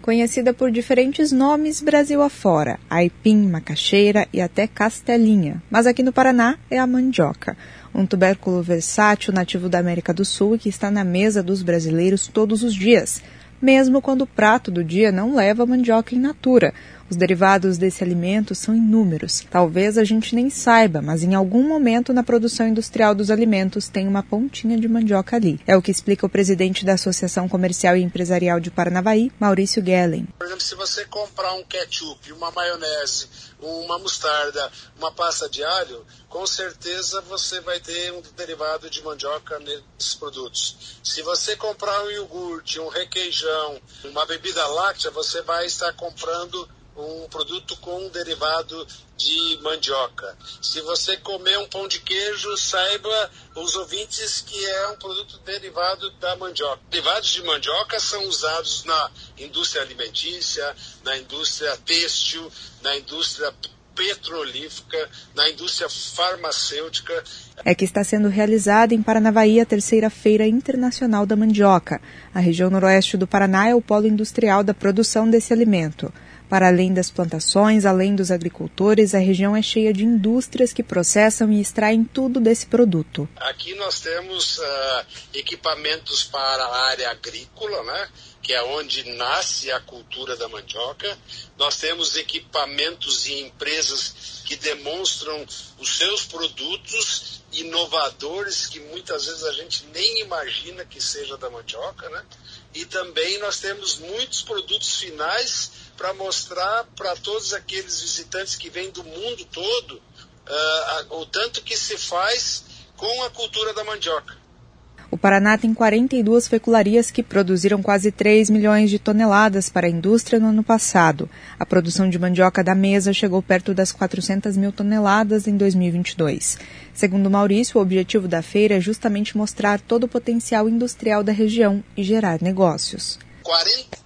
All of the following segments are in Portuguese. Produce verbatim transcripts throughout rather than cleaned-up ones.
Conhecida por diferentes nomes Brasil afora, aipim, macaxeira e até castelinha. Mas aqui no Paraná é a mandioca, um tubérculo versátil nativo da América do Sul e que está na mesa dos brasileiros todos os dias, mesmo quando o prato do dia não leva mandioca in natura. Os derivados desse alimento são inúmeros. Talvez a gente nem saiba, mas em algum momento na produção industrial dos alimentos tem uma pontinha de mandioca ali. É o que explica o presidente da Associação Comercial e Empresarial de Paranavaí, Maurício Gellen. Por exemplo, se você comprar um ketchup, uma maionese, uma mostarda, uma pasta de alho, com certeza você vai ter um derivado de mandioca nesses produtos. Se você comprar um iogurte, um requeijão, uma bebida láctea, você vai estar comprando um produto com um derivado de mandioca. Se você comer um pão de queijo, saiba, os ouvintes, que é um produto derivado da mandioca. Derivados de mandioca são usados na indústria alimentícia, na indústria têxtil, na indústria petrolífera, na indústria farmacêutica. É que está sendo realizada em Paranavaí a terceira Feira Internacional da Mandioca. A região noroeste do Paraná é o polo industrial da produção desse alimento. Para além das plantações, além dos agricultores, a região é cheia de indústrias que processam e extraem tudo desse produto. Aqui nós temos uh, equipamentos para a área agrícola, né, que é onde nasce a cultura da mandioca. Nós temos equipamentos e empresas que demonstram os seus produtos inovadores, que muitas vezes a gente nem imagina que seja da mandioca, né? E também nós temos muitos produtos finais para mostrar para todos aqueles visitantes que vêm do mundo todo uh, o tanto que se faz com a cultura da mandioca. O Paraná tem quarenta e duas fecularias que produziram quase três milhões de toneladas para a indústria no ano passado. A produção de mandioca da mesa chegou perto das quatrocentas mil toneladas em dois mil e vinte e dois. Segundo Maurício, o objetivo da feira é justamente mostrar todo o potencial industrial da região e gerar negócios. quarenta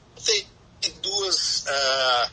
e duas uh,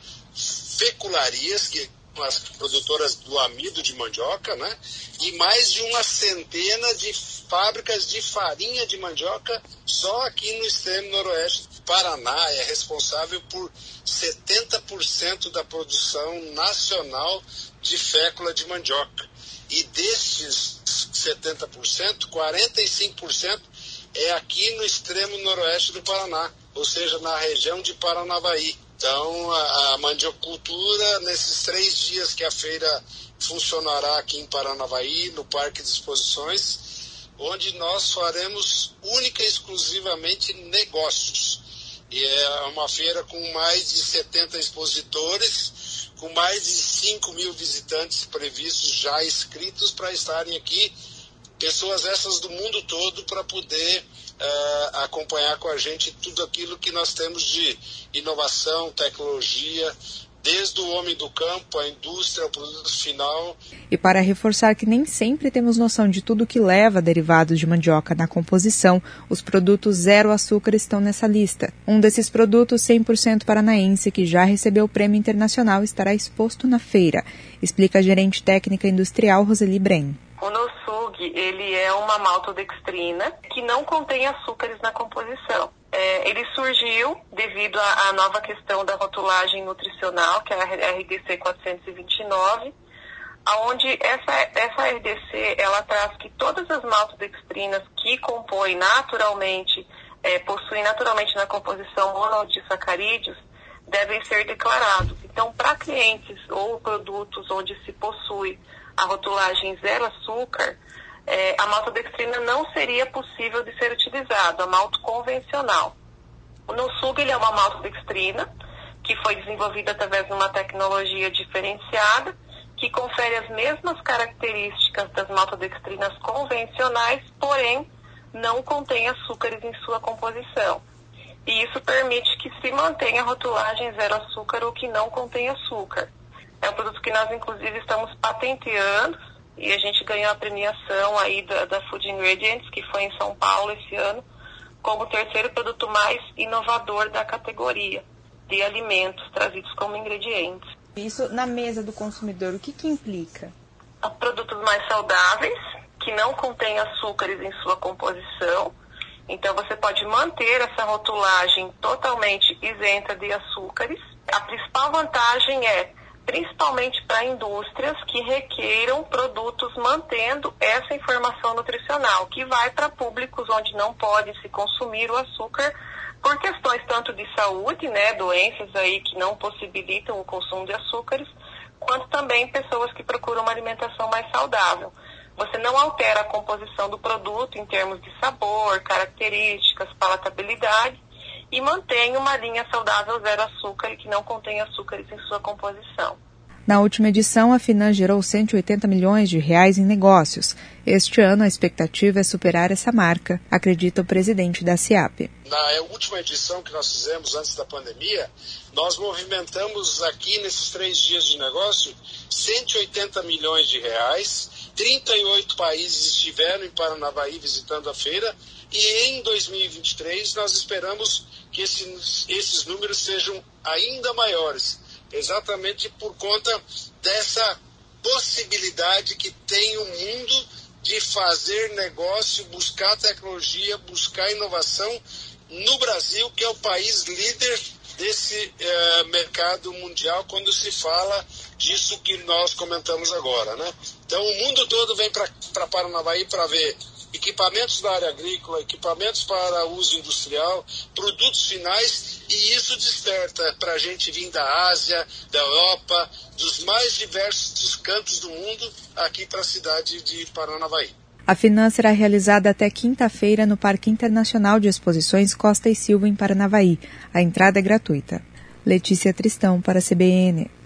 fecularias, que são as produtoras do amido de mandioca, né? E mais de uma centena de fábricas de farinha de mandioca só aqui no extremo noroeste do Paraná. É responsável por setenta por cento da produção nacional de fécula de mandioca. E destes setenta por cento, quarenta e cinco por cento é aqui no extremo noroeste do Paraná, ou seja, na região de Paranavaí. Então, a, a mandiocultura, nesses três dias que a feira funcionará aqui em Paranavaí, no Parque de Exposições, onde nós faremos única e exclusivamente negócios. E é uma feira com mais de setenta expositores, com mais de cinco mil visitantes previstos já inscritos para estarem aqui, pessoas essas do mundo todo, para poder uh, acompanhar com a gente tudo aquilo que nós temos de inovação, tecnologia, desde o homem do campo, a indústria, o produto final. E para reforçar que nem sempre temos noção de tudo que leva derivados de mandioca na composição, os produtos zero açúcar estão nessa lista. Um desses produtos, cem por cento paranaense, que já recebeu o prêmio internacional, estará exposto na feira, explica a gerente técnica industrial Roseli Bren. O Nosug, ele é uma maltodextrina que não contém açúcares na composição. É, ele surgiu devido à nova questão da rotulagem nutricional, que é a R D C quatrocentos e vinte e nove, onde essa, essa R D C ela traz que todas as maltodextrinas que compõem naturalmente, é, possuem naturalmente na composição monodisacarídeos, devem ser declarados. Então, para clientes ou produtos onde se possui a rotulagem zero açúcar, é, a maltodextrina não seria possível de ser utilizada, a malto convencional. O Nosug, ele é uma maltodextrina que foi desenvolvida através de uma tecnologia diferenciada que confere as mesmas características das maltodextrinas convencionais, porém não contém açúcares em sua composição. E isso permite que se mantenha a rotulagem zero açúcar ou que não contém açúcar. É um produto que nós, inclusive, estamos patenteando e a gente ganhou a premiação aí da, da Food Ingredients, que foi em São Paulo esse ano, como o terceiro produto mais inovador da categoria de alimentos trazidos como ingredientes. Isso na mesa do consumidor, o que que implica? Produtos mais saudáveis, que não contêm açúcares em sua composição. Então, você pode manter essa rotulagem totalmente isenta de açúcares. A principal vantagem é, principalmente para indústrias que requeiram produtos mantendo essa informação nutricional, que vai para públicos onde não pode se consumir o açúcar por questões tanto de saúde, né, doenças aí que não possibilitam o consumo de açúcares, quanto também pessoas que procuram uma alimentação mais saudável. Você não altera a composição do produto em termos de sabor, características, palatabilidade e mantém uma linha saudável zero açúcar e que não contém açúcares em sua composição. Na última edição, a Finan gerou cento e oitenta milhões de reais em negócios. Este ano, a expectativa é superar essa marca, acredita o presidente da SIAP. Na última edição que nós fizemos antes da pandemia, nós movimentamos aqui nesses três dias de negócio cento e oitenta milhões de reais, trinta e oito países estiveram em Paranavaí visitando a feira e em dois mil e vinte e três nós esperamos que esses, esses números sejam ainda maiores. Exatamente por conta dessa possibilidade que tem o mundo de fazer negócio, buscar tecnologia, buscar inovação no Brasil, que é o país líder desse eh, mercado mundial quando se fala disso que nós comentamos agora, né? Então o mundo todo vem para Paranavaí para ver equipamentos da área agrícola, equipamentos para uso industrial, produtos finais, e isso desperta para a gente vir da Ásia, da Europa, dos mais diversos cantos do mundo, aqui para a cidade de Paranavaí. A Finan será realizada até quinta-feira no Parque Internacional de Exposições Costa e Silva, em Paranavaí. A entrada é gratuita. Letícia Tristão, para a C B N.